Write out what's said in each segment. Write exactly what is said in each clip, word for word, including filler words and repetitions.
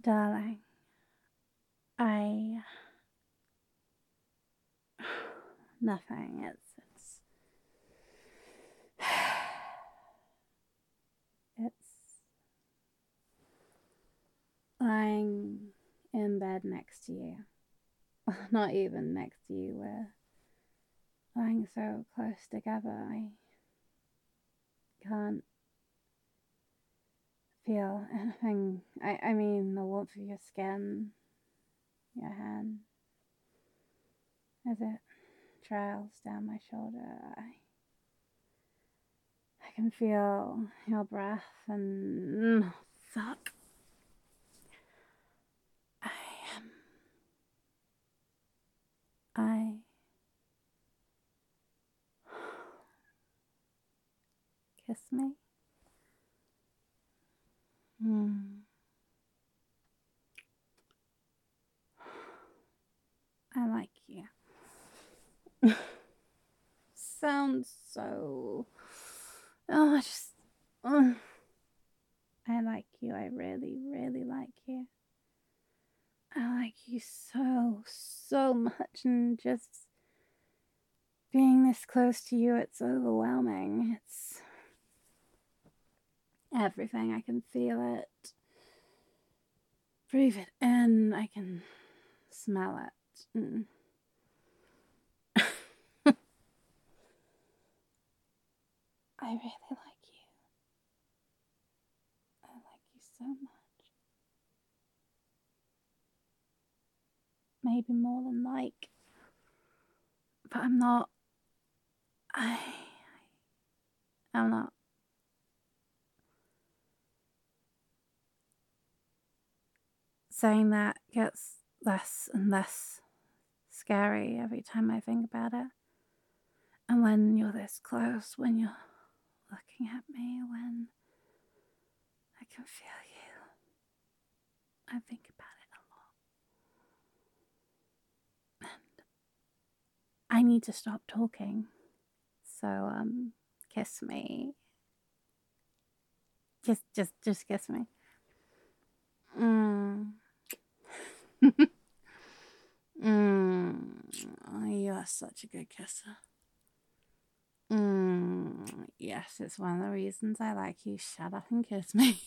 Darling, I... Nothing. It's... It's... It's... lying in bed next to you. Not even next to you. We're lying so close together. I can't feel anything. I, I mean, the warmth of your skin, your hand, as it trails down my shoulder. I, I can feel your breath and... Mm, fuck. I am... I... Kiss me? Hmm. I like you. Sounds so... Oh, I just... Uh, I like you. I really, really like you. I like you so, so much. And just being this close to you, it's overwhelming. It's everything. I can feel it. Breathe it in. I can smell it. Mm. I really like you. I like you so much. Maybe more than like. But I'm not. I. I'm not. Saying that gets less and less scary every time I think about it. And when you're this close, when you're looking at me, when I can feel you, I think about it a lot. And I need to stop talking. So, um, kiss me. Just, just, just kiss me. Mm. mm. Oh, you are such a good kisser. Mm. Yes, it's one of the reasons I like you. Shut up and kiss me.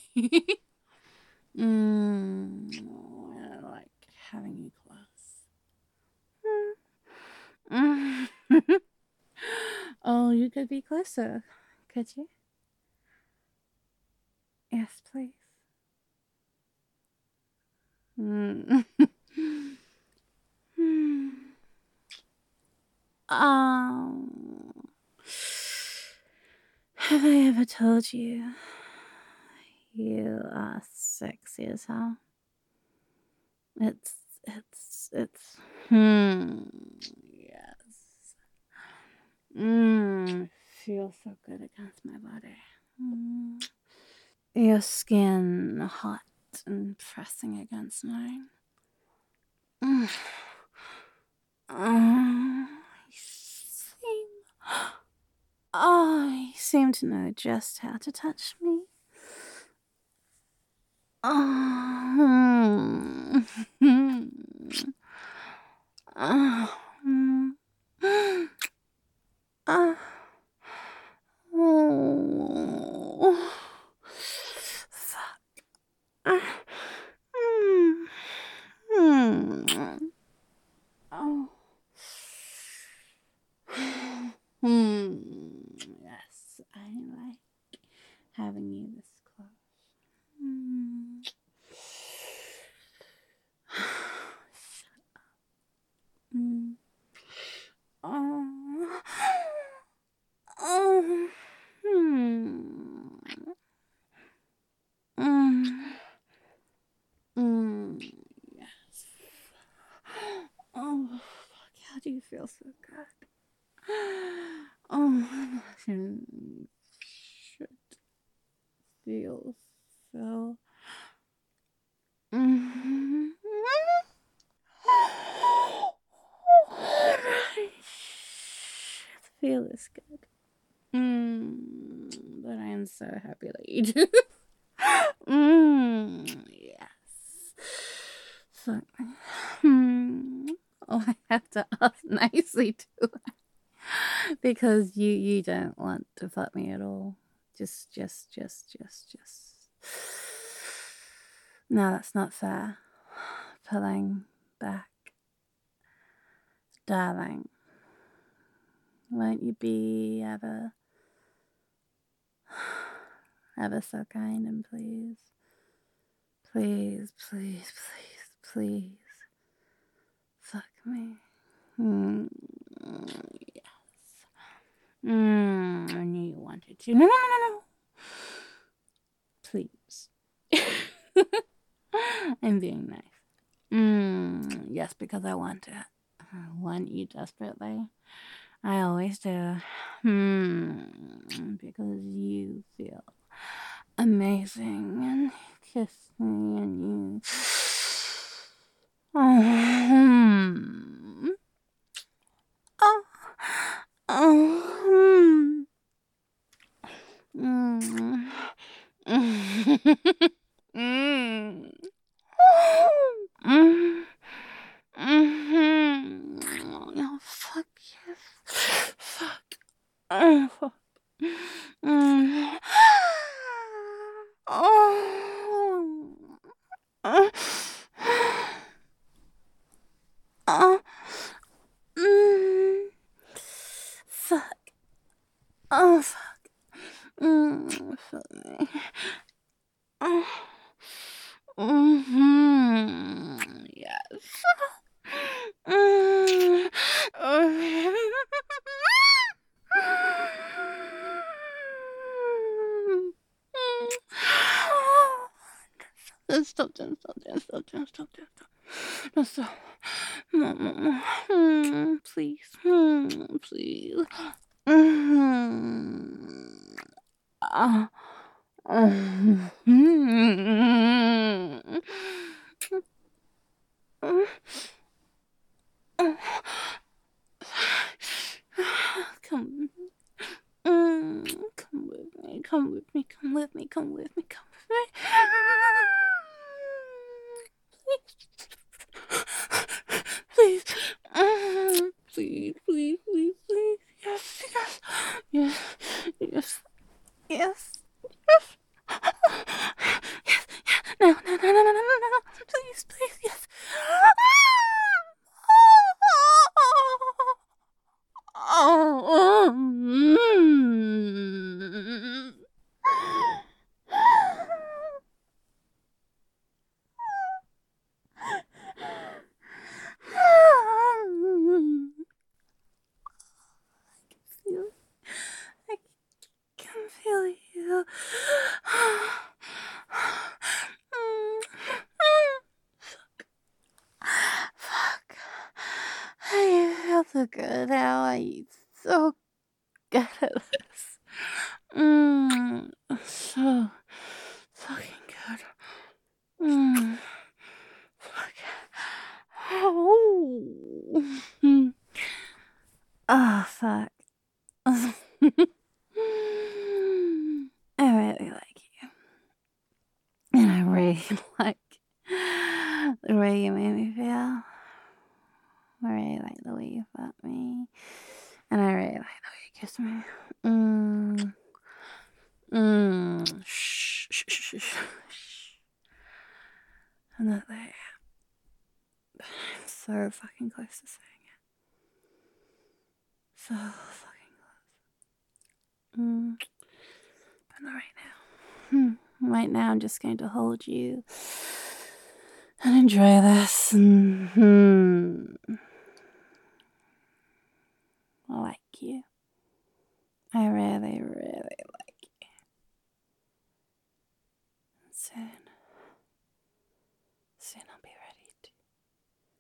mm. Oh, I like having you close. Mm. Oh, you could be closer, could you? Yes, please. Mm. um, have I ever told you you are sexy as hell? It's, it's, it's, hmm, yes. Mmm, feels so good against my body. Mm. Your skin hot and pressing against mine. Mm. Oh, you seem... Oh, you seem to know just how to touch me. Oh. oh. Oh. Oh. Fuck. Mm. Mm. Oh. Hmm. Yes, I like having you this close. Mm. Shut up. Mm. Oh. Oh. Hmm. Mm. Mm. Yes. Oh, fuck. How do you feel so good? Oh, my shit feels so. Mm-hmm. Feel this good. Mm, but I am so happy that you do. mm, yes. have to ask nicely too. Because you you don't want to fuck me at all. Just, just, just, just, just. No, that's not fair. Pulling back. Darling, won't you be ever, ever so kind and please, please, please, please, please, fuck me. Mm, yes. Mm, I knew you wanted to. No, no, no, no, no. Please. I'm being nice. Mm, yes, because I want it. I want you desperately. I always do. Hmm. Because you feel amazing and you kiss me and you. Oh. Oh. Oh. Mm. Mm. Mm. Mm. Mm-hmm. Oh, fuck yes. Fuck. Oh, fuck. Mm. Oh. Uh. Uh. Mm. Fuck. Oh, fuck. Mm. Fuck me. Oh. Mm-hmm. Yes. Mm. Stop, don't stop, don't stop, don't stop, don't stop. Don't stop. No, no, no. Mm, please. Mm, please. Mm. Ah. Mm. Come. Mm, come with me, come with me, come with me, come with me, come with me. Please. Please. Mm, please, please, please, please. Yes, yes, yes, yes, yes, yes. Yes, yes. No, no, no, no, no, no, no, no. Please, please, yes. Oh, mm. I can feel you. Fuck. I feel so good now. I'm so good at this. Mm, so fucking good. Mm, fuck. Oh. Oh, fuck. I really like you. And I really like the way you made me feel. I really like the way you fuck me. And I really like the way you kiss me. Mm. Mm. Shh, shh, shh, shh, shh. I'm not there. But I'm so fucking close to saying it. So fucking close. Mm. But not right now. Hmm. Right now, I'm just going to hold you and enjoy this. Mm-hmm. I like you. I really, really like you. And soon, soon I'll be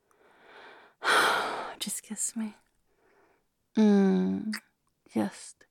ready to. Just kiss me. Mm. Just